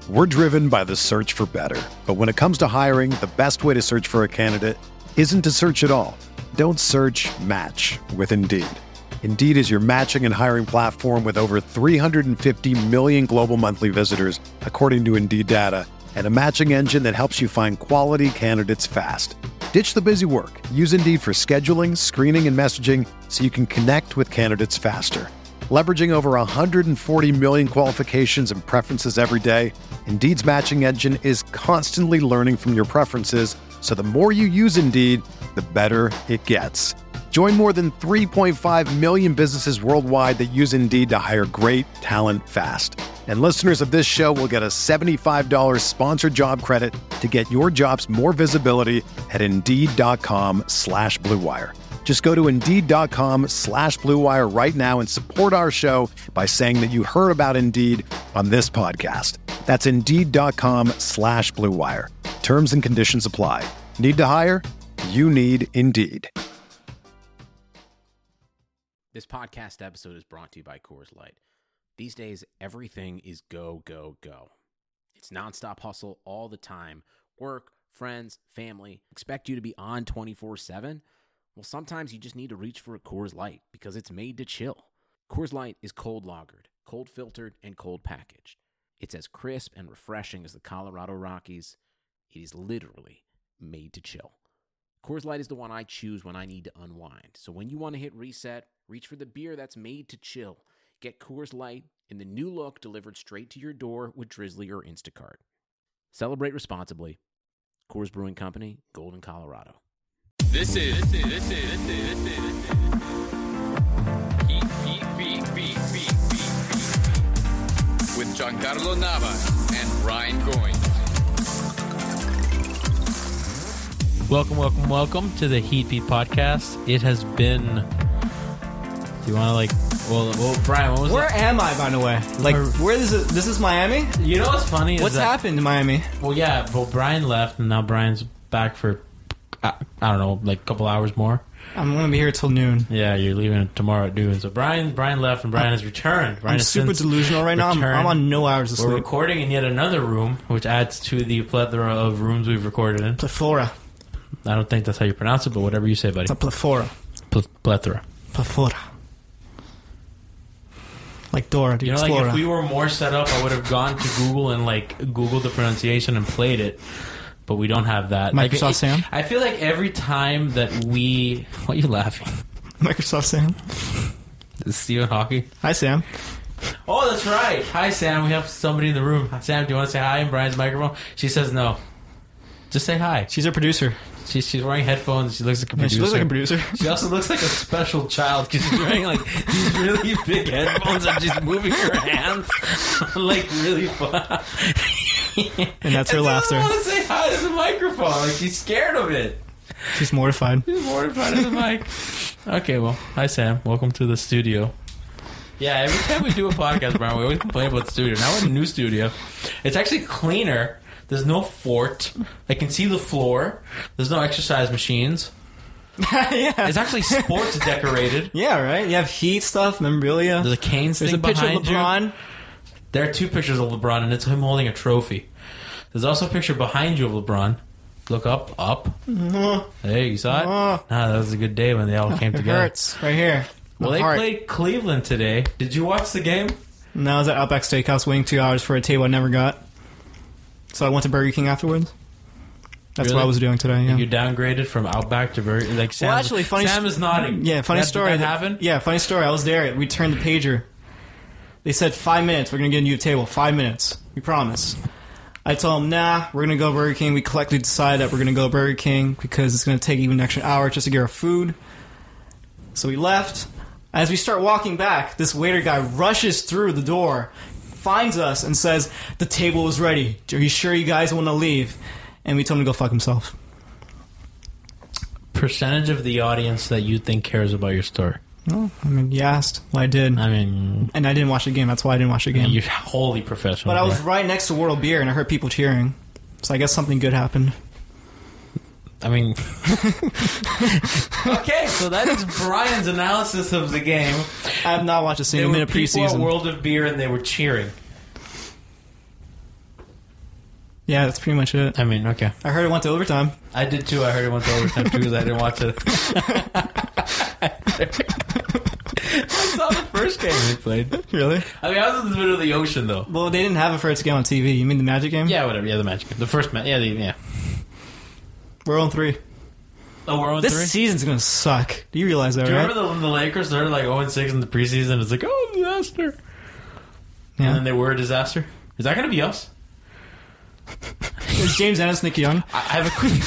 We're driven by the search for better. But when it comes to hiring, the best way to search for a candidate isn't to search at all. Don't search, match with Indeed. Indeed is your matching and hiring platform with over 350 million global monthly visitors, according to Indeed data, and a matching engine that helps you find quality candidates fast. Ditch the busy work. Use Indeed for scheduling, screening, and messaging so you can connect with candidates faster. Leveraging over 140 million qualifications and preferences every day, Indeed's matching engine is constantly learning from your preferences, so the more you use Indeed, the better it gets. Join more than 3.5 million businesses worldwide that use Indeed to hire great talent fast. And listeners of this show will get a $75 sponsored job credit to get your jobs more visibility at Indeed.com/Blue Wire. Just go to Indeed.com/Blue Wire right now and support our show by saying that you heard about Indeed on this podcast. That's Indeed.com/Blue Wire. Terms and conditions apply. Need to hire? You need Indeed. This podcast episode is brought to you by Coors Light. These days, everything is go, go, go. It's nonstop hustle all the time. Work, friends, family, expect you to be on 24/7. Well, sometimes you just need to reach for a Coors Light because it's made to chill. Coors Light is cold lagered, cold filtered, and cold packaged. It's as crisp and refreshing as the Colorado Rockies. It is literally made to chill. Coors Light is the one I choose when I need to unwind. So when you want to hit reset, reach for the beer that's made to chill. Get Coors Light in the new look delivered straight to your door with Drizzly or Instacart. Celebrate responsibly. Coors Brewing Company, Golden, Colorado. This is Heat with Giancarlo Nava and Brian Goins. Welcome to the Heat Beat podcast. It has been. Do you want to Well, Brian, what was Where am I, by the way? Like, where is it? This is Miami? You know what's funny? What's happened in Miami? Well, yeah, Brian left, and now Brian's back for, I don't know, like a couple hours more. I'm going to be here till noon. Yeah, you're leaving tomorrow at noon. So Brian left, and Brian has returned. Brian I'm super delusional right now. I'm on no hours of sleep. We're recording in yet another room, which adds to the plethora of rooms we've recorded in. Plethora. I don't think that's how you pronounce it, but whatever you say, buddy. It's a plethora. Plethora. Plethora. Like Dora the Explorer. Like if we were more set up, I would have gone to Google and Googled the pronunciation and played it. But we don't have that. Microsoft Sam? I feel like every time that we... Why are you laughing? Microsoft Sam. This is Stephen Hawking. Hi, Sam. Oh, that's right. Hi, Sam. We have somebody in the room. Sam, do you want to say hi in Brian's microphone? She says no. Just say hi. She's a producer. She's wearing headphones. She looks like a producer. She looks like a producer. She also looks like a special child because she's wearing these really big headphones and she's moving her hands really fun. And that's her laughter. She doesn't want to say hi to the microphone. She's scared of it. She's mortified. She's mortified of the mic. Okay, well, hi Sam. Welcome to the studio. Yeah, every time we do a podcast, Brian, we always complain about the studio. Now we're in a new studio. It's actually cleaner. There's no fort. I can see the floor. There's no exercise machines. Yeah. It's actually sports decorated. Yeah, right? You have Heat stuff, memorabilia. There's a Canes There's thing behind you. There's a picture of LeBron. There are two pictures of LeBron, and it's him holding a trophy. There's also a picture behind you of LeBron. Look up. Hey, you saw it? That was a good day when they all came together. It hurts. Right here. Well, they played Cleveland today. Did you watch the game? No, I was at Outback Steakhouse waiting 2 hours for a table I never got. So I went to Burger King afterwards. That's what I was doing today. Yeah. You downgraded from Outback to Burger King? Sam, well, actually, Sam is nodding. Yeah, funny story. Did that happen? Yeah, funny story. I was there. We turned the pager. They said 5 minutes. We're going to get you a table. 5 minutes. We promise. I told them, nah, we're going to go Burger King. We collectively decided that we're going to go Burger King because it's going to take even an extra hour just to get our food. So we left. As we start walking back, this waiter guy rushes through the door, finds us, and says, the table is ready. Are you sure you guys want to leave? And we told him to go fuck himself. Percentage of the audience that you think cares about your story? No, I mean, you asked. Well, I did. And I didn't watch the game. That's why I didn't watch the game. You're wholly professional. But I was right next to World of Beer, and I heard people cheering. So I guess something good happened. I mean... Okay, so that is Brian's analysis of the game. I have not watched a single minute preseason. There were people at World of Beer, and they were cheering. Yeah, that's pretty much it. I mean, okay. I heard it went to overtime. I did too. I heard it went to overtime too because I didn't watch it. I saw the first game they played. Really? I mean, I was in the middle of the ocean though. Well, they didn't have a first game on TV. You mean the Magic game? Yeah, whatever. Yeah, the Magic game. The first match. Yeah. We're on 3. Oh, we're on This 3? season's gonna suck. Do you realize that, Do you right? remember when the Lakers started like 0-6 in the preseason? It's like, oh, disaster. Yeah. And then they were a disaster. Is that going to be us? Is James Ennis Nick Young? I have a quick...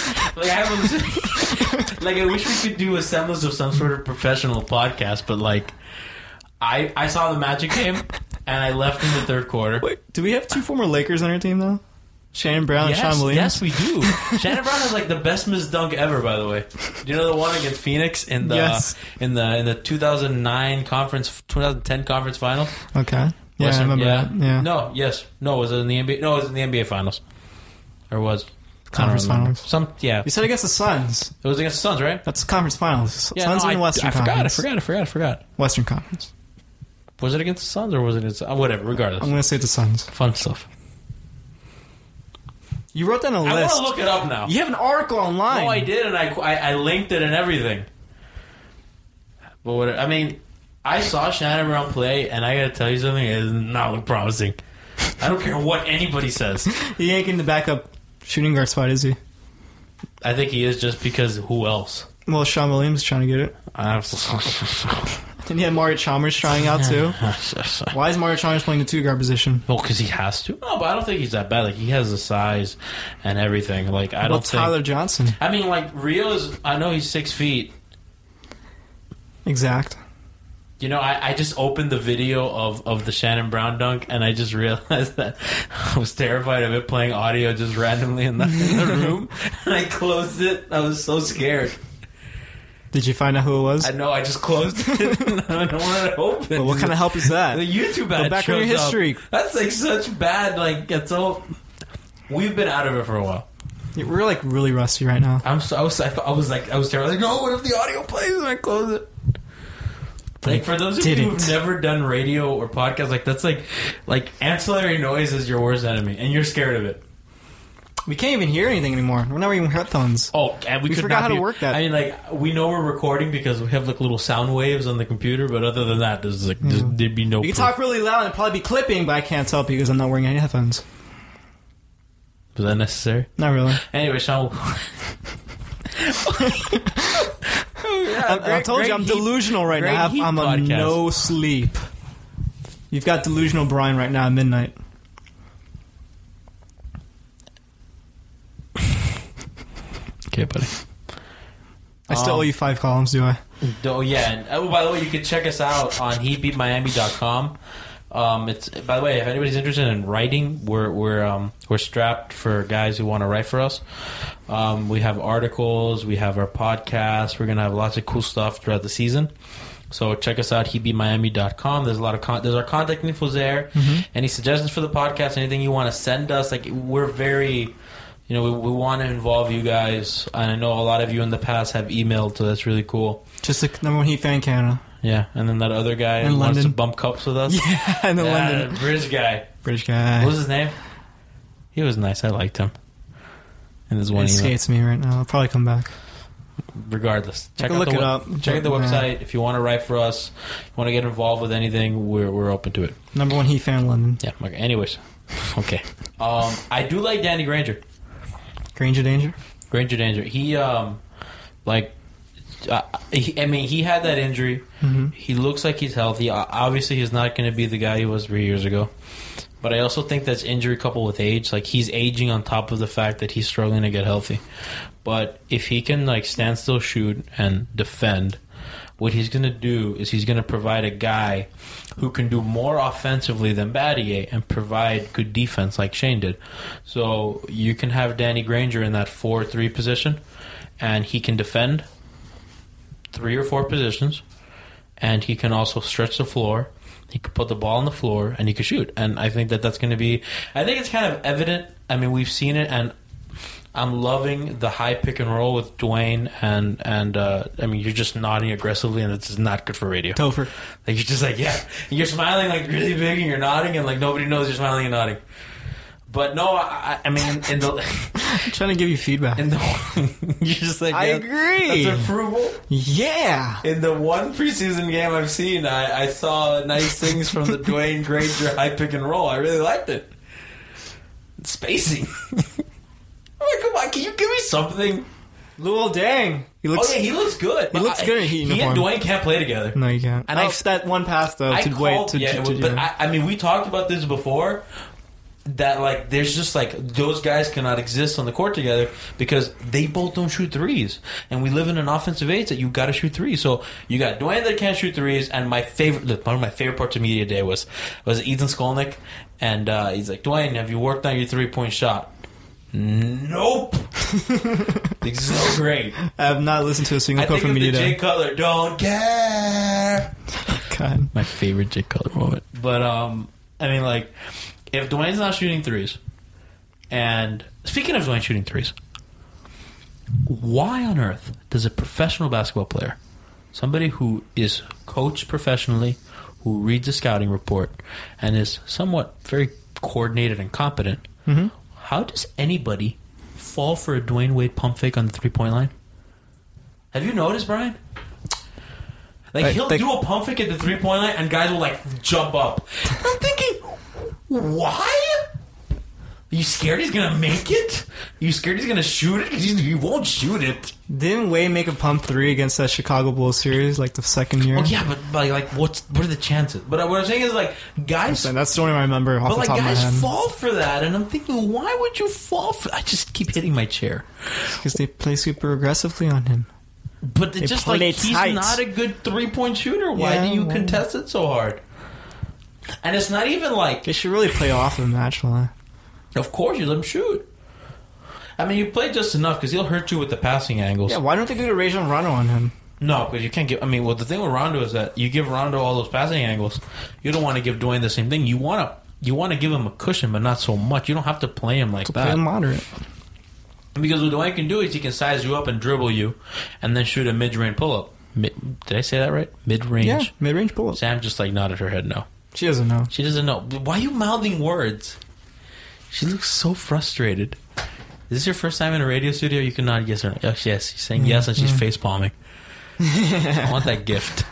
I wish we could do a semblance of some sort of professional podcast, but like, I saw the Magic game, and I left in the third quarter. Wait, do we have 2 former Lakers on our team, though? Shannon Brown and Sean Williams? Yes, we do. Shannon Brown has like the best missed dunk ever, by the way. Do you know the one against Phoenix in the Yes. in the 2010 conference final? Okay. Yeah, I remember that. Yeah. No, was it in the NBA? No, it was in the NBA finals. Or was Conference I don't remember. finals. Yeah. You said against the Suns. It was against the Suns, right? That's conference finals. Yeah, Suns no, in the Western Conference. I forgot. Western Conference. Was it against the Suns or was it against... whatever, regardless. I'm going to say the Suns. Fun stuff. You wrote down a I want list. to look it up now. You have an article online. No, I did, and I linked it and everything. But what... I mean, I saw Shannon Brown play, and I got to tell you something. It does not look promising. I don't care what anybody says. He ain't getting the backup shooting guard spot, is he? I think he is just because who else? Well, Sean Williams is trying to get it. And he had Mario Chalmers trying out, too. Why is Mario Chalmers playing the 2-guard position? Well, because he has to. No, but I don't think he's that bad. Like, he has the size and everything. Like, I How don't about think... Tyler Johnson? I mean, like, Rio is... I know he's 6 feet. Exact. You know, I just opened the video of the Shannon Brown dunk, and I just realized that I was terrified of it playing audio just randomly in the room. And I closed it. I was so scared. Did you find out who it was? I know, I just closed it. I don't want it open. Well, what kind of help is that? The YouTube ad Go back on your shows up. history. That's like such bad, like, it's all... We've been out of it for a while. Yeah, we're like really rusty right now. I was terrified. I was like, no, what if the audio plays and I close it? Like, for those of you who've never done radio or podcast, like, that's like ancillary noise is your worst enemy, and you're scared of it. We can't even hear anything anymore. We're not wearing headphones. Oh, and we forgot how to work that. I mean, like, we know we're recording because we have like little sound waves on the computer, but other than that, there'd be no. You can talk really loud and it'd probably be clipping, but I can't tell because I'm not wearing any headphones. Was that necessary? Not really. Anyway, Sean. I told you I'm delusional right now. I'm on no sleep. You've got delusional Brian right now at midnight. Okay, buddy. I still owe you 5 columns, do I? Oh yeah. And, oh, by the way, you can check us out on hebeatmiami.com. It's, by the way, if anybody's interested in writing, we're strapped for guys who want to write for us. We have articles, we have our podcast. We're gonna have lots of cool stuff throughout the season. So check us out, hebeatmiami.com. There's a lot of there's our contact info there. Mm-hmm. Any suggestions for the podcast? Anything you want to send us? Like, we're very, we want to involve you guys. And I know a lot of you in the past have emailed, so that's really cool. Just the number one Heat fan in Canada. Yeah, and then that other guy in who wants to London. bump cups with us. Yeah, in London. British guy. British guy. What was his name? He was nice. I liked him. And there's one It escapes me right now. I'll probably come back. Regardless, check out the website. If you want to write for us, you want to get involved with anything, we're open to it. Number one Heat fan in London. Yeah. Okay. Anyways, okay. I do like Danny Granger. Granger Danger. He he had that injury. Mm-hmm. He looks like he's healthy. Obviously, he's not going to be the guy he was 3 years ago. But I also think that's injury coupled with age. Like, he's aging on top of the fact that he's struggling to get healthy. But if he can, like, stand still, shoot, and defend, what he's going to do is he's going to provide a guy who can do more offensively than Battier and provide good defense like Shane did. So you can have Danny Granger in that 4-3 position, and he can defend 3 or 4 positions, and he can also stretch the floor. He could put the ball on the floor, and he could shoot. And I think that's going to be... I think it's kind of evident. I mean, we've seen it, and I'm loving the high pick and roll with Dwayne. And I mean, you're just nodding aggressively, and it's not good for radio. Topher. Like, you're just like, yeah. And you're smiling, like, really big, and you're nodding, and, like, nobody knows you're smiling and nodding. But no, I mean, in the I'm trying to give you feedback. you're just like, I agree. That's approval. Yeah. In the one preseason game I've seen, I saw nice things from the Dwayne Granger high pick and roll. I really liked it. Spacing. Come on, can you give me something? Luol Deng. He looks. He looks good. He looks good in heat He and uniform. Dwayne can't play together. No, you can't. And that one pass though to Dwayne. But I mean, we talked about this before. That like, there's just like those guys cannot exist on the court together because they both don't shoot threes, and we live in an offensive age that you got to shoot threes. So you got Dwayne that can't shoot threes, and one of my favorite parts of media day was Ethan Skolnick, and he's like, Dwayne, have you worked on your 3-point shot? Nope. This is so great. I have not listened to a single quote from media day. Jay Cutler, don't care. God. My favorite Jay Cutler moment. But I mean, like, if Dwayne's not shooting threes, and speaking of Dwayne shooting threes, why on earth does a professional basketball player, somebody who is coached professionally, who reads a scouting report, and is somewhat very coordinated and competent, how does anybody fall for a Dwayne Wade pump fake on the 3-point line? Have you noticed, Brian? Like, he'll do a pump fake at the 3-point line, and guys will, like, jump up. I'm thinking, why? Are you scared he's going to make it? Are you scared he's going to shoot it? Because he won't shoot it. Didn't Wade make a pump 3 against that Chicago Bulls series, like the second year? Well, yeah, but like, what are the chances? But what I'm saying is, like, guys... That's the only one I remember off the top of my head. Guys fall for that, and I'm thinking, why would you fall for... I just keep hitting my chair. Because they play super aggressively on him. But it's just like, he's not a good 3-point shooter. Why do you contest it so hard? And it's not even like... They should really play off him, actually. Of course, you let him shoot. I mean, you play just enough because he'll hurt you with the passing angles. Yeah, why don't they do the Rajon Rondo on him? No, because you can't give... I mean, well, the thing with Rondo is that you give Rondo all those passing angles. You don't want to give Dwayne the same thing. You want to give him a cushion, but not so much. You don't have to play him like that. Play him moderate. Because what Dwayne can do is he can size you up and dribble you and then shoot a mid-range pull-up. Did I say that right? Mid-range? Yeah, mid-range pull-up. Sam just like nodded her head no. She doesn't know. She doesn't know. Why are you mouthing words? She looks so frustrated. Is this your first time in a radio studio? You can nod yes or no. Yes, she's saying yes and she's face palming. I want that gift.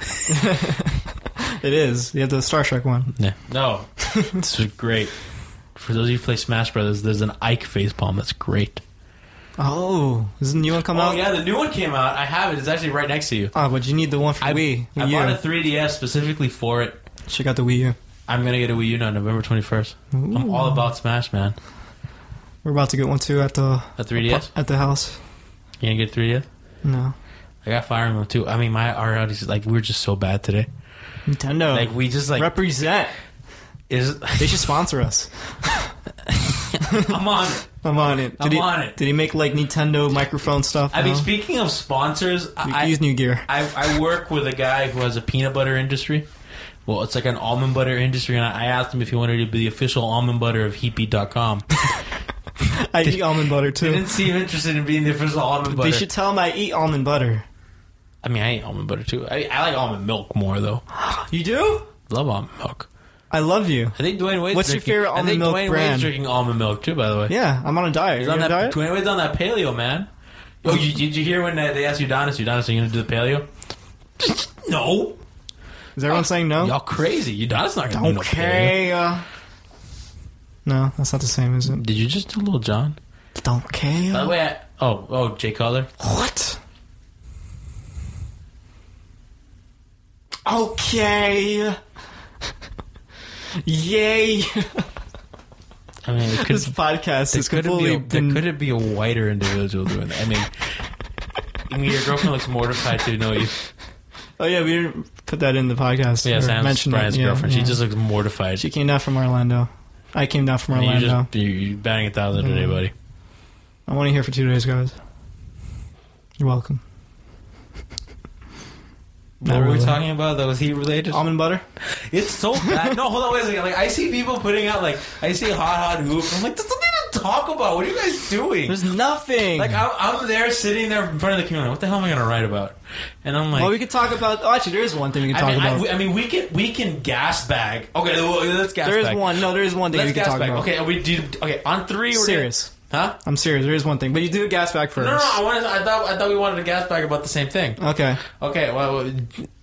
It is. You have the Star Trek one. Yeah. No. This is great. For those of you who play Smash Brothers, there's an Ike face palm. That's great. Oh, is the new one coming out? Oh, yeah, the new one came out. I have it. It's actually right next to you. Oh, but you need the one for Wii. I bought a 3DS specifically for it. Check out the Wii U. I'm going to get a Wii U now, November 21st. Ooh. I'm all about Smash, man. We're about to get one, too, at the... A 3DS? At the house. You going to get a 3DS? No. I got Fire Emblem, too. I mean, our audience, like, we're just so bad today. Nintendo. Like, we just, like... Represent. They should sponsor us. I'm on it. I'm on it. Did he make, like, Nintendo microphone stuff? I mean, speaking of sponsors... Use new gear. I work with a guy who has a peanut butter industry. Well, it's like an almond butter industry, and I asked him if he wanted to be the official almond butter of Heapy.com. I eat almond butter, too. He didn't seem interested in being the official almond butter. They should tell him I eat almond butter. I mean, I eat almond butter, too. I like almond milk more, though. You do? Love almond milk. I love you. I think Dwayne Wade's What's your favorite almond milk brand? Wade's drinking almond milk, too, by the way. Yeah, I'm on a diet. He's on that diet? Dwayne Wade's on that paleo, man. Oh, did you hear when they asked Udonis, are you going to do the paleo? No. Is everyone saying no? Y'all crazy. Udonis not going to do no paleo. No, that's not the same, is it? Did you just do Lil Jon? Don't care. By the way, Jay Cutler. What? Okay. Yay. I mean, this podcast is completely... Could it be a whiter individual doing that? I mean, your girlfriend looks mortified to know you. Oh, yeah, we didn't put that in the podcast. Yeah, Sam's Brian's girlfriend. Yeah. She just looks mortified. She came down from Orlando. I came down from Orlando. You're batting 1,000 today, buddy. I'm only here for 2 days, guys. You're welcome. What were we talking about that was heat related? Almond butter? It's so bad. No, hold on, wait a second. Like, I see people putting out, like, I see hot hoop. I'm like, that's something to talk about? What are you guys doing? There's nothing. Like, I'm there sitting there in front of the computer. Like, what the hell am I going to write about? And I'm like, well, we could talk about. Oh, actually, there is one thing we can talk about. I mean, we can gas bag. Okay, let's gas bag. There is one. No, there is one thing we can talk about. Okay, okay. On 3, we're serious. Huh? I'm serious. There is one thing, but you do a gas bag first. No. I thought we wanted a gas bag about the same thing. Okay. Okay. Well,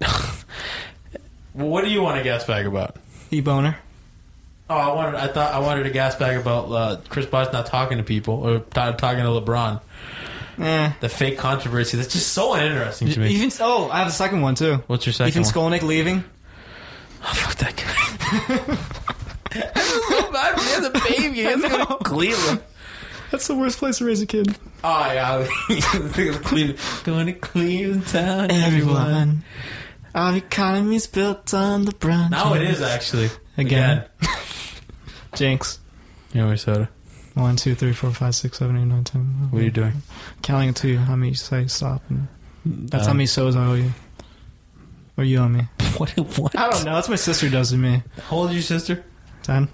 what do you want a gas bag about? E-boner. Oh, I wanted a gas bag about Chris Bosh not talking to people or talking to LeBron. The fake controversy that's just so uninteresting to me. I have a second one too. What's your second Ethan one? Skolnick leaving. Oh, fuck that guy. That's so bad. He has a baby. He has to go to Cleveland. That's the worst place to raise a kid. Oh yeah, Cleveland. Going to Cleveland town, everyone. Our economy's built on the brown. Now it is actually again. Jinx. Yeah, soda. 1, 2, 3, 4, 5, 6, 7, 8, 9, 10. What are you doing? Counting to you. How many you say stop? And that's how many so's I owe you. Or you owe me. What? I don't know. That's what my sister does to me. How old is your sister? 10.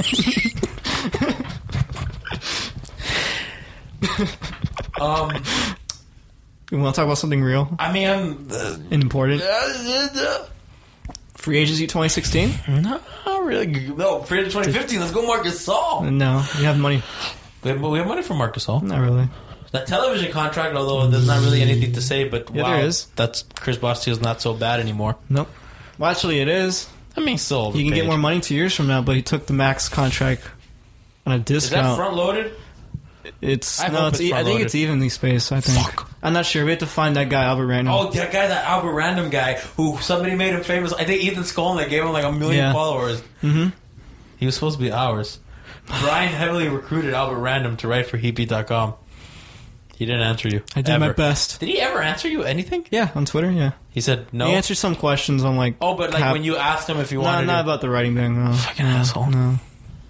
You want to talk about something real? I mean, and important. Free agency 2016? No, not really. No, free agency 2015. Let's go, Marcus Gasol. No, we have money. We have money for Marcus Gasol. Not really. That television contract, although there's not really anything to say, but yeah, wow, there is. That's Chris Bostic's not so bad anymore. Nope. Well, actually, it is. I mean, still, he can get more money 2 years from now, but he took the max contract on a discount. Is that front loaded? I think it's evenly spaced. I think. Fuck. I'm not sure. We have to find that guy Albert Random. Oh, that Albert Random guy who somebody made him famous. I think Ethan Skolnick gave him like 1 million followers. Mm-hmm. He was supposed to be ours. Brian heavily recruited Albert Random to write for Heapy.com. He didn't answer you. I did my best. Did he ever answer you anything? Yeah, on Twitter. Yeah. He said no. He answered some questions on like. Oh, but like when you asked him if he wanted. Not about the writing thing. No. Fucking asshole. No.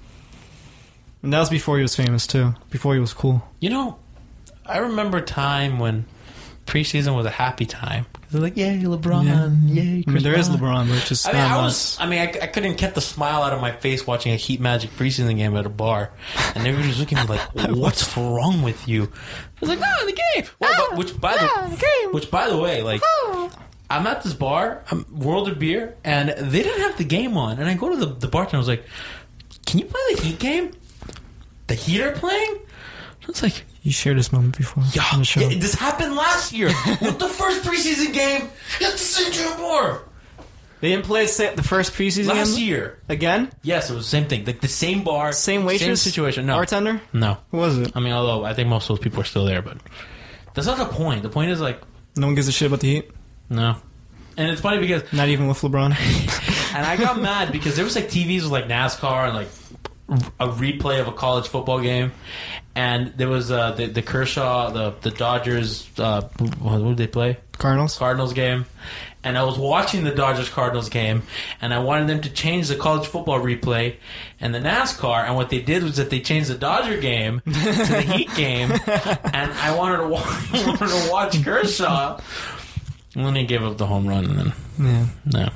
And that was before he was famous, too. Before he was cool. You know, I remember a time when preseason was a happy time. They're like, yay, LeBron, yay, Chris there is LeBron, but just I couldn't get the smile out of my face watching a Heat Magic preseason game at a bar. And everybody was looking at me like, what's wrong with you? I was like, no, the game. Well, which, by the way, like, I'm at this bar, World of Beer, and they didn't have the game on. And I go to the bartender, I was like, can you play the Heat game? The Heat are playing? I was like, you shared this moment before on the show. Yeah, this happened last year with the first preseason game at the Central Bar. They didn't play the first preseason last game? year Again? Yes, it was the same thing. Like the same bar, same waitress, same situation. No bartender. No, who was it? I mean, although I think most of those people are still there, but that's not the point. The point is like no one gives a shit about the Heat. No, and it's funny because not even with LeBron. And I got mad because there was like TVs with like NASCAR and like a replay of a college football game, and there was the Kershaw, the Dodgers. What did they play? Cardinals game. And I was watching the Dodgers-Cardinals game, and I wanted them to change the college football replay and the NASCAR. And what they did was that they changed the Dodger game to the Heat game, and I wanted to watch Kershaw. And then he gave up the home run, and then no.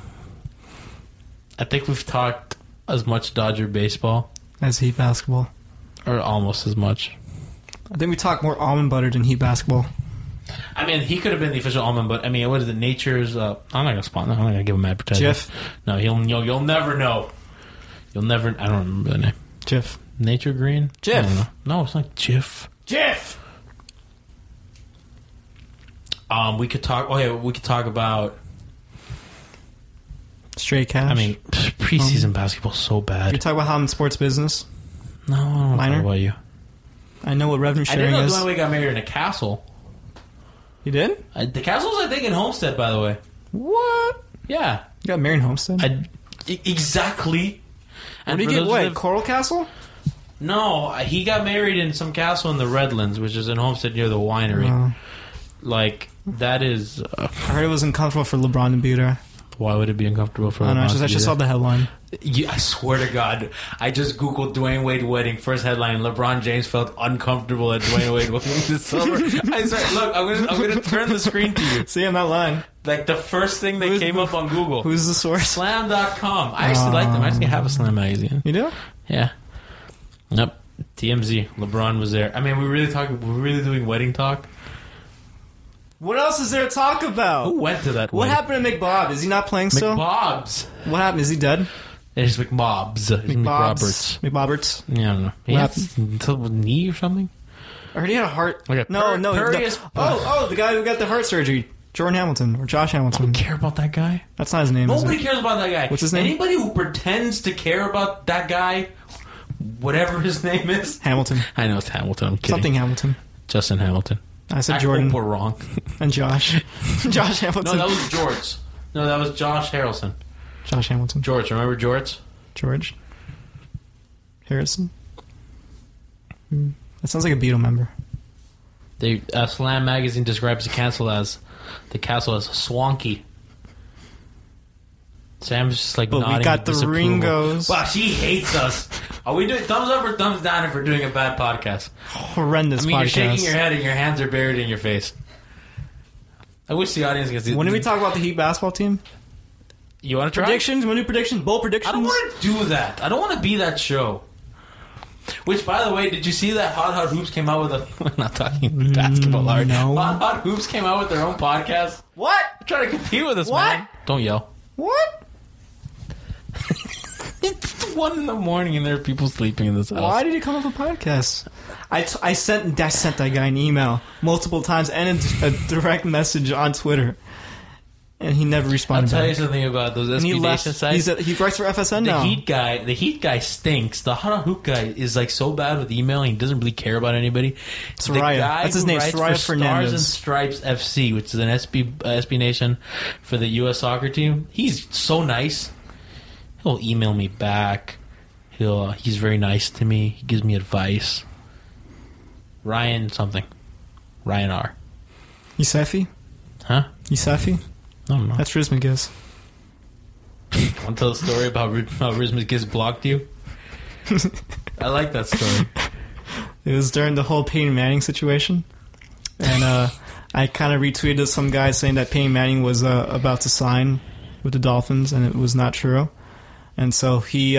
I think we've talked as much Dodger baseball as Heat basketball, or almost as much. I think we talk more almond butter than Heat basketball. I mean, he could have been the official almond, but I mean, what is it? Nature's. I'm not gonna spawn. I'm not gonna give him advertising. Jif. No, you'll never know. You'll never. I don't remember the name. Jif. Nature Green. Jif. No, it's not Jif. Jif. We could talk. Oh yeah, we could talk about straight cash. I mean, preseason basketball's so bad. You talk about how I'm in sports business. No, I don't want to talk about you. I know what revenue sharing is. I didn't know Dwayne Wade got married in a castle. You did? The castle's, I think, in Homestead, by the way. What? Yeah. You got married in Homestead? Exactly. And did he get what? Coral Castle? No, he got married in some castle in the Redlands, which is in Homestead near the winery. Like, that is... I heard it was uncomfortable for LeBron to be there. Why would it be uncomfortable for LeBron? I don't know, I just saw the headline. I swear to God, I just Googled Dwayne Wade wedding, first headline, LeBron James felt uncomfortable at Dwayne Wade wedding this summer. I said, look, I'm gonna turn the screen to you. See, I'm not lying. Like, the first thing that came up on Google. Who's the source? Slam.com. I actually like them. I actually have a Slam magazine. You do? Yeah. Yep. TMZ. LeBron was there. I mean, we're really doing wedding talk. What else is there to talk about? Who went to that What wedding? happened to McBob? Is he not playing still? McBob's. What happened? Is he dead? It's McBob's. It's McRoberts. McBoberts. Yeah, I don't know. He What had a knee or something? I heard he had a heart. Okay. No. Purius- The guy who got the heart surgery. Jordan Hamilton or Josh I Hamilton. don't care about that guy. That's not his name. Nobody is it? cares about that guy. What's his name? Anybody who pretends to care about that guy, whatever his name is. Hamilton. I know it's Hamilton. I'm kidding. Something Hamilton. Justin Hamilton. I said I Jordan hope we're wrong. and Josh. Josh Hamilton. No, that was George. No, that was Josh Harrelson. Josh Hamilton. George, remember George? George Harrison. That sounds like a Beatle member. Slam magazine describes the castle as swanky. Sam's just like But nodding. we got with the disapproval. Ringos. Wow, she hates us. Are we doing thumbs up or thumbs down if we're doing a bad podcast? Horrendous I mean, podcast. you're shaking your head and your hands are buried in your face. I wish the audience could see. When did we talk about the Heat basketball team? You want to try? Predictions? Want to do predictions? Bold predictions? I don't want to do that. I don't want to be that show. Which, by the way, did you see that Hot Hoops came out with a... We're not talking basketball art. no. Hot Hoops came out with their own podcast. What? They're trying to compete with us, What? man. Don't yell. What? It's 1 a.m. and there are people sleeping in this house. Why did he come up with a podcast? I sent that guy an email multiple times and a direct message on Twitter, and he never I'll responded. tell you back. something about those And he SB left. Nation sites. He writes for FSN now. The Heat guy stinks. The Hot Hoop guy is like so bad with emailing. He doesn't really care about anybody. Soraya. The guy That's his who name, writes Soraya for Fernandez. Stars and Stripes FC, which is an SB Nation for the U.S. soccer team. He's so nice. He'll email me back. He's very nice to me. He gives me advice. Ryan something. Ryan R. Yusefi? Huh? Yusefi? I don't know. That's Rismigiz. Want to tell a story about how Rismus gets blocked you? I like that story. It was during the whole Peyton Manning situation, and I kind of retweeted some guy saying that Peyton Manning was about to sign with the Dolphins, and it was not true. And so he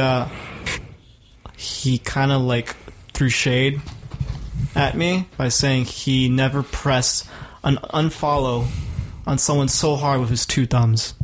kind of like threw shade at me by saying he never pressed an unfollow on someone so hard with his 2 thumbs.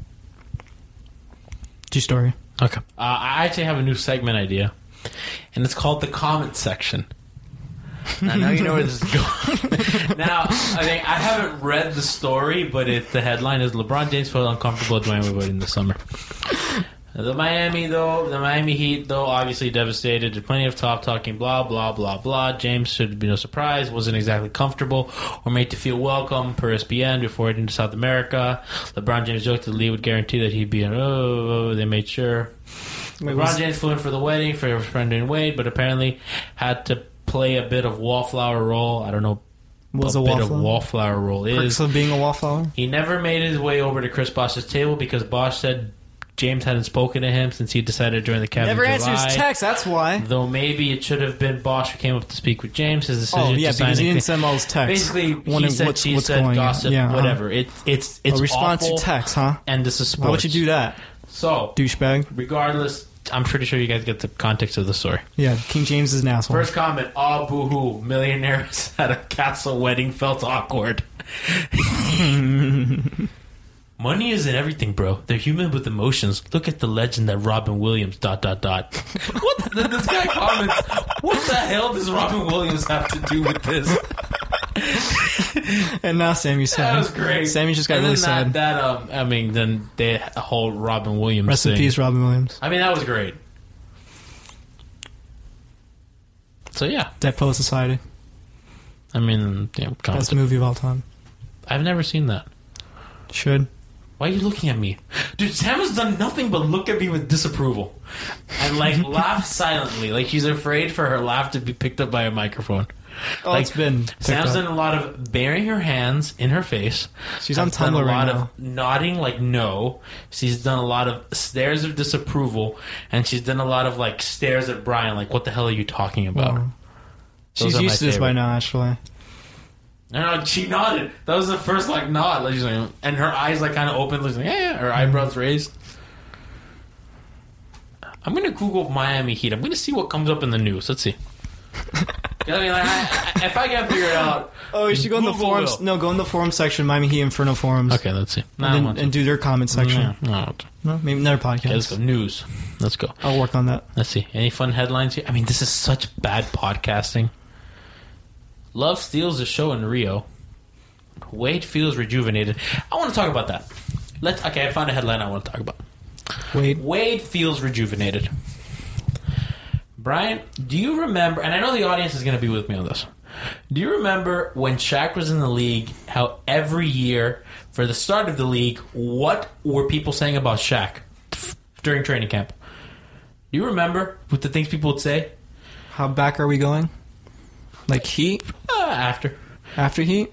True story. Okay. I actually have a new segment idea, and it's called the comment section. I know you know where this is going. Now, I haven't read the story, but the headline is LeBron James felt uncomfortable at Dwayne Wade in the summer. The Miami Heat, though, obviously devastated. There's plenty of talking, blah, blah, blah, blah. James should be no surprise, wasn't exactly comfortable or made to feel welcome per ESPN before heading to South America. LeBron James joked that the league would guarantee that he'd be they made sure. LeBron James flew in for the wedding for his friend Dwayne Wade, but apparently had to play a bit of wallflower role. I don't know Was what a a bit wallflower? of wallflower role is. Perks of being a wallflower? He never made his way over to Chris Bosh's table because Bosh said James hadn't spoken to him since he decided during the Cavs Never in answers July. text, that's why. Though maybe it should have been Bosh who came up to speak with James. His decision Oh, yeah, to sign because he a- didn't send all his texts. Basically, Wondering he said, what's she said, going on. gossip, Yeah, whatever. It's A response awful, to text, huh? and this is sports. Why would you do that, So, douchebag? regardless, I'm pretty sure you guys get the context of the story. Yeah, King James is an asshole. First comment, boo-hoo, millionaires at a castle wedding felt awkward. Money isn't everything, bro. They're human with emotions. Look at the legend that Robin Williams, ... What? This guy comments, what the hell does Robin Williams have to do with this? And now Sammy's sad. That was great. Sammy just got And really then sad. Then the whole Robin Williams Rest thing. in peace, Robin Williams. I mean, that was great. So, yeah. Dead Poet Society. I mean, yeah, Best movie of all time. I've never seen that. Should. Why are you looking at me? Dude, Sam has done nothing but look at me with disapproval. And, laugh silently. Like she's afraid for her laugh to be picked up by a microphone. Oh, it's been picked Sam's up. done a lot of burying her hands in her face. She's on Has done Tumblr a lot right now. of nodding like no. She's done a lot of stares of disapproval. And she's done a lot of, stares at Brian like, what the hell are you talking about? Wow. Those She's are my used to this by favorite. now, actually. No, she nodded. That was the first nod. She's like, and her eyes kind of open. Like, yeah. Her eyebrows raised. I'm gonna Google Miami Heat. I'm gonna see what comes up in the news. Let's see. I mean, if I can figure it out... Oh, you should go in the Google forums. will. No, go in the forum section, Miami Heat Inferno forums. Okay, let's see. And do their comment section. No. No, maybe another podcast. Okay, let's go. News. Let's go. I'll work on that. Let's see. Any fun headlines here? I mean, this is such bad podcasting. Love steals the show in Rio. Wade feels rejuvenated. I want to talk about that. Okay, I found a headline I want to talk about. Wade feels rejuvenated. Brian, do you remember, and I know the audience is going to be with me on this, do you remember when Shaq was in the league, how every year, for the start of the league, what were people saying about Shaq during training camp? Do you remember what the things people would say? How back are we going? Like Heat? After Heat?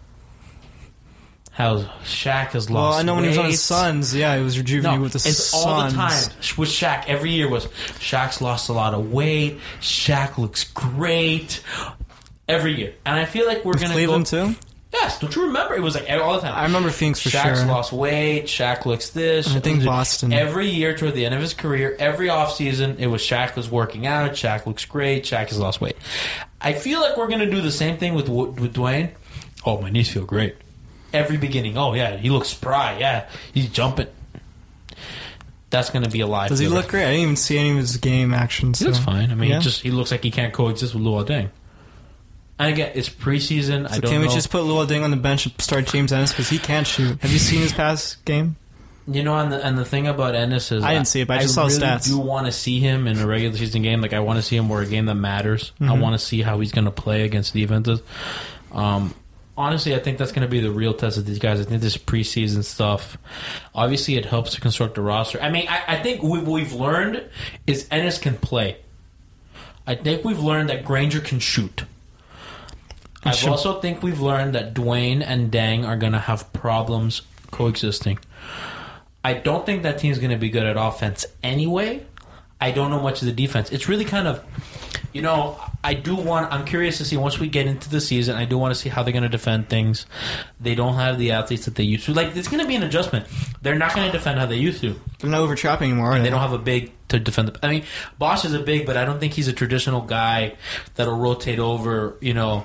How Shaq has lost weight. Well, I know when he was on the Suns, yeah, he was rejuvenated with the Suns. It's all the time with Shaq. Every year was Shaq's lost a lot of weight. Shaq looks great. Every year. And I feel like we're going to Cleveland too? Yes, don't you remember? It was like all the time. I remember Phoenix for Shaq's sure. lost weight. Shaq looks this. And I think Boston. Every year toward the end of his career, every offseason, it was Shaq was working out. Shaq looks great. Shaq has lost weight. I feel like we're going to do the same thing with Dwayne. Oh, my knees feel great. Every beginning. Oh, yeah, he looks spry. Yeah, he's jumping. That's going to be a lie. Does he look great? I didn't even see any of his game actions. He looks fine. I mean, yeah. he looks like he can't coexist with Luol Deng. And again, it's preseason. So I don't can know. we just put Luol Deng on the bench and start James Ennis because he can't shoot? Have you seen his past game? You know, and the thing about Ennis is... I didn't see it, but I just saw really stats. I do want to see him in a regular season game. Like, I want to see him more a game that matters. I want to see how he's going to play against defenses. Honestly, I think that's going to be the real test of these guys. I think this preseason stuff, obviously it helps to construct a roster. I mean, I think what we've learned is Ennis can play. I think we've learned that Granger can shoot. I also think we've learned that Dwayne and Deng are going to have problems coexisting. I don't think that team's going to be good at offense anyway. I don't know much of the defense. It's really kind of, you know, I'm curious to see once we get into the season, I do want to see how they're going to defend things. They don't have the athletes that they used to. Like, it's going to be an adjustment. They're not going to defend how they used to. They're not over-trapping anymore, are they? They don't have a big to defend. I mean, Bosch is a big, but I don't think he's a traditional guy that'll rotate over, you know.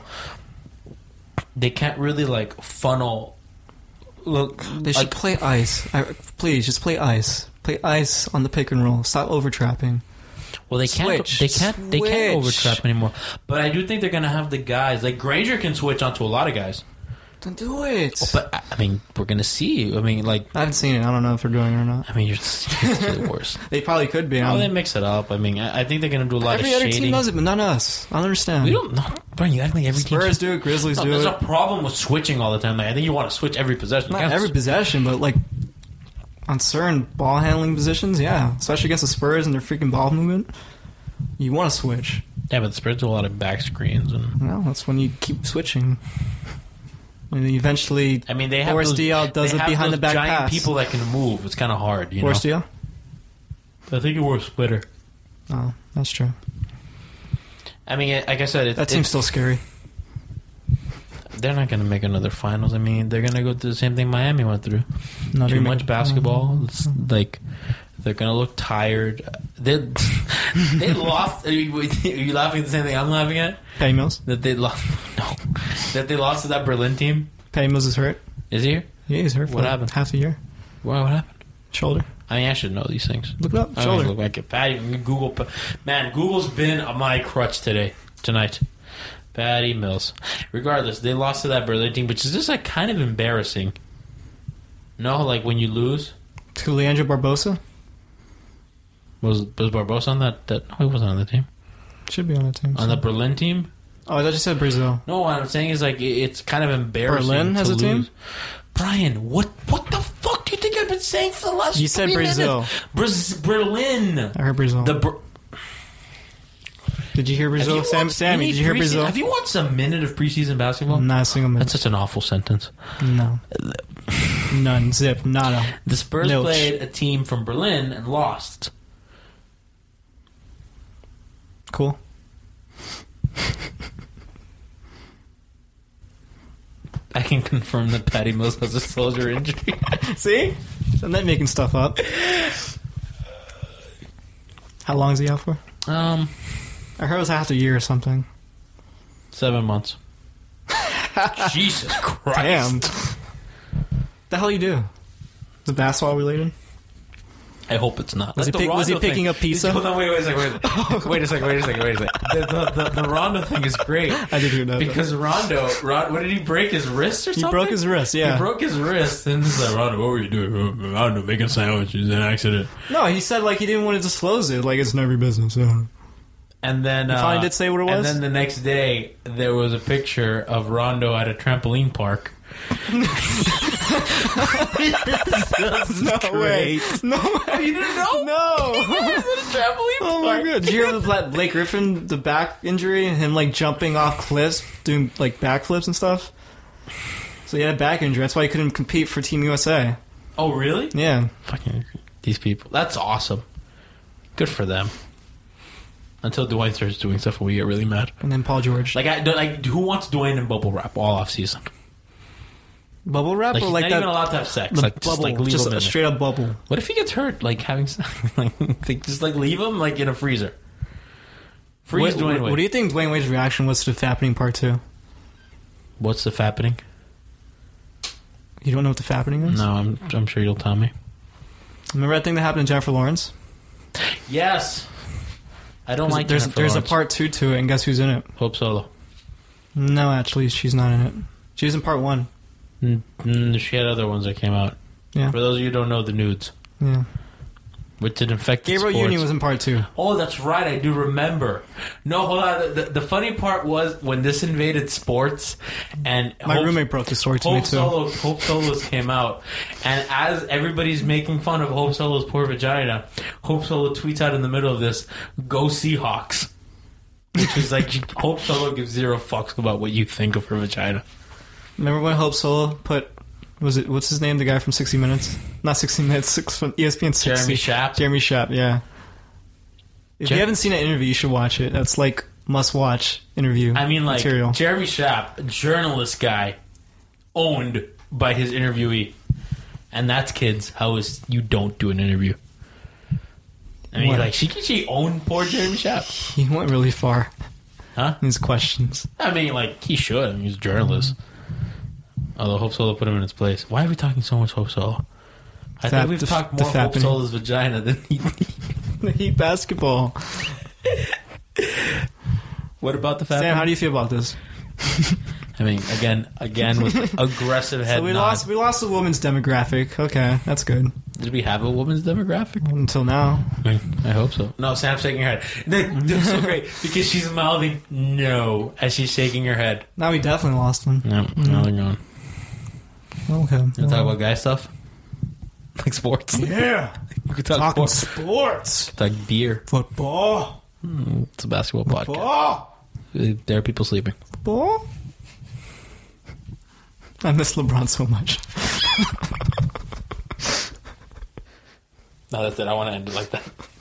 They can't really, like, funnel. Look, they should play ice. Please, just play ice. Play ice on the pick and roll. Stop over-trapping. Well, they can't. They can't overtrap anymore. But I do think they're going to have the guys. Like Granger can switch onto a lot of guys. Then do it. But I mean, we're going to see. I mean, like I haven't seen it. I don't know if they're doing it or not. I mean, you're the worst. They probably could be. Oh, they mix it up. I mean, I think they're going to do a lot of shading. Every other team does it, but not us. I don't understand. We don't. No, Brian, you got to make every team. Spurs do it. Grizzlies do it. There's a problem with switching all the time. Like, I think you want to switch every possession. Not every possession, but like on certain ball handling positions, yeah. Especially against the Spurs and their freaking ball movement. You want to switch. Yeah, but the Spurs do a lot of back screens. And well, that's when you keep switching. And eventually, I mean, they have Boris those, Diaw does it behind the back giant pass. people that can move. It's kind of hard, you Boris know. Diaw? I think it wore a splitter. Oh, that's true. I mean, like I said, that team's still scary. They're not going to make another finals. I mean, they're going to go through the same thing Miami went through. Too much basketball. It's like they're going to look tired. They lost. Are you laughing at the same thing I'm laughing at? Patty Mills? That they lost. No, that they lost to that Berlin team. Patty Mills is hurt. Is he here? Yeah, he's hurt. For what happened? Half a year. What happened? Shoulder. I mean, I should know these things. Look it up. I Shoulder. look like it. Patty, Google. Man, Google's been on my crutch tonight. Patty Mills. Regardless, they lost to that Berlin team, which is just like kind of embarrassing. No, like when you lose. To Leandro Barbosa? Was Barbosa on that? No, he wasn't on the team. Should be on the team. On the Berlin team? Oh, I thought you said Brazil. No, what I'm saying is like it's kind of embarrassing. Berlin has to a team? lose. Brian, what the fuck do you think I've been saying for the last? You said Brazil. Berlin. I heard Brazil. Did you hear Brazil? Sammy, did you hear Brazil? Have you watched a minute of preseason basketball? Not a single minute. That's such an awful sentence. No. None. Zip. Nada. The Spurs played a team from Berlin and lost. Cool. I can confirm that Patty Mills has a shoulder injury. See? I'm not making stuff up. How long is he out for? I heard it was half a year or something. 7 months. Jesus Christ. Damn. The hell you do? The basketball related? I hope it's not. Was he picking up pizza? Hold on, wait a second. Wait a second. The Rondo thing is great. I did hear that. Because Rondo, what did he break his wrist or something? He broke his wrist, yeah. He broke his wrist, and he's like, Rondo, what were you doing? Rondo, making sandwiches, an accident. No, he said like he didn't want to disclose it, like it's none of your business. Yeah. And then He finally did say what it was? And then the next day, there was a picture of Rondo at a trampoline park. No way. No way. You didn't know? No. At a trampoline Oh my god. Did you hear about Blake Griffin, the back injury, and him like jumping off cliffs, doing like backflips and stuff? So he had a back injury. That's why he couldn't compete for Team USA. Oh, really? Yeah. Fucking these people. That's awesome. Good for them. Until Dwayne starts doing stuff and we get really mad. And then Paul George. Like who wants Dwayne in bubble wrap all off season? Bubble wrap? Like or he's like not that, even allowed to have sex. the Like bubble, just like leave just him in a there. straight up bubble. What if he gets hurt? Like having sex? Like just like leave him like in a freezer. Freeze Dwayne Wade. What do you think Dwayne Wade's reaction was to the Fappening Part 2? What's the fappening? You don't know what the Fappening is? No, I'm sure you'll tell me. Remember that thing that happened to Jennifer Lawrence? Yes. I don't like There's Jennifer a Lawrence. Part 2 to it, and guess who's in it? Hope Solo. No, actually, she's not in it. She was in Part 1. She had other ones that came out. Yeah. For those of you who don't know, the nudes. Yeah. Which did infect Gabriel sports. Union was in Part 2. Oh, that's right. I do remember. No, hold on. The funny part was when this invaded sports, and My roommate broke the story to me, too. Hope Solos came out, and as everybody's making fun of Hope Solo's poor vagina, Hope Solo tweets out in the middle of this, "Go Seahawks," which is like Hope Solo gives zero fucks about what you think of her vagina. Remember when Hope Solo put... what's his name? The guy from 60 Minutes? Not 60 Minutes, from ESPN 60. Jeremy Schaap? Jeremy Schaap, yeah. If you haven't seen that interview, you should watch it. That's like must-watch interview I mean, like, material. Jeremy Schaap, a journalist guy, owned by his interviewee. And that's, kids, how is you don't do an interview. I mean, What? like, she owned poor Jeremy Schaap. He went really far Huh? in his questions. I mean, like, he should. I mean, he's a journalist. Although Hope Solo put him in his place. Why are we talking so much Hope Solo? I think we've talked more Hope Solo's vagina than he... The Heat basketball. What about the fact? Sam, how do you feel about this? I mean, again with aggressive head So we nod. lost the women's demographic. Okay, that's good. Did we have a woman's demographic? Until now. I hope so. No, Sam's shaking her head. That's so great because she's mouthing no as she's shaking her head. Now we definitely lost one. No, now they're gone. Okay. You talk about guy stuff? Like sports? Yeah. We could talk Talking sports. sports. Talk beer. Football. It's a basketball podcast. Football. There are people sleeping. Football. I miss LeBron so much. No, that's it. I want to end it like that.